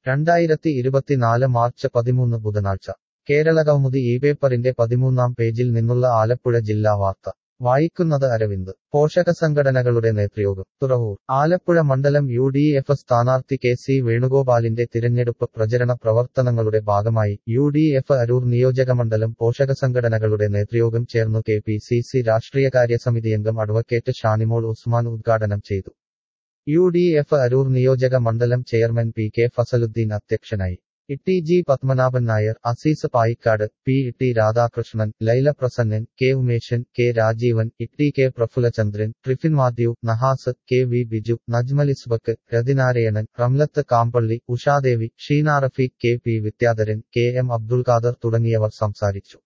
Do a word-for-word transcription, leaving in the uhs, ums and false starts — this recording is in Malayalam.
രണ്ടായിരത്തി ഇരുപത്തിനാല് മാർച്ച് പതിമൂന്ന് ബുധനാഴ്ച കേരളകൗമുദി ഈ പേപ്പറിന്റെ പതിമൂന്നാം പേജിൽ നിന്നുള്ള ആലപ്പുഴ ജില്ലാ വാർത്ത വായിക്കുന്നത് അരവിന്ദ്. പോഷകസംഘടനകളുടെ നേതൃയോഗം തുറവൂർ. ആലപ്പുഴ മണ്ഡലം യു ഡി എഫ് സ്ഥാനാർത്ഥി കെ സി വേണുഗോപാലിന്റെ തിരഞ്ഞെടുപ്പ് പ്രചരണ പ്രവർത്തനങ്ങളുടെ ഭാഗമായി യു ഡി എഫ് അരൂർ നിയോജകമണ്ഡലം പോഷകസംഘടനകളുടെ നേതൃയോഗം ചേർന്നു. കെ പി സി സി രാഷ്ട്രീയകാര്യ സമിതിയംഗം അഡ്വക്കേറ്റ് ഷാനിമോൾ ഉസ്മാൻ ഉദ്ഘാടനം ചെയ്തു. യു ഡി എഫ് അരൂർ നിയോജക മണ്ഡലം ചെയർമാൻ പി കെ ഫസലുദ്ദീൻ അധ്യക്ഷനായി. E G Padmanabhan Nair, Azeez Payikkad, P T Radhakrishnan, Laila Prasannan, K Umeshan, K Rajeevan, E K Prafullachandran, Triffin Mathew, Nahas, K V Biju, Najmalisbak, Rathinarayanan, Ramlath Kampally, Ushadevi, Sheena Rafeeq, K P Vidyadharan, K M Abdul Khader തുടങ്ങിയവർ സംസാരിച്ചു.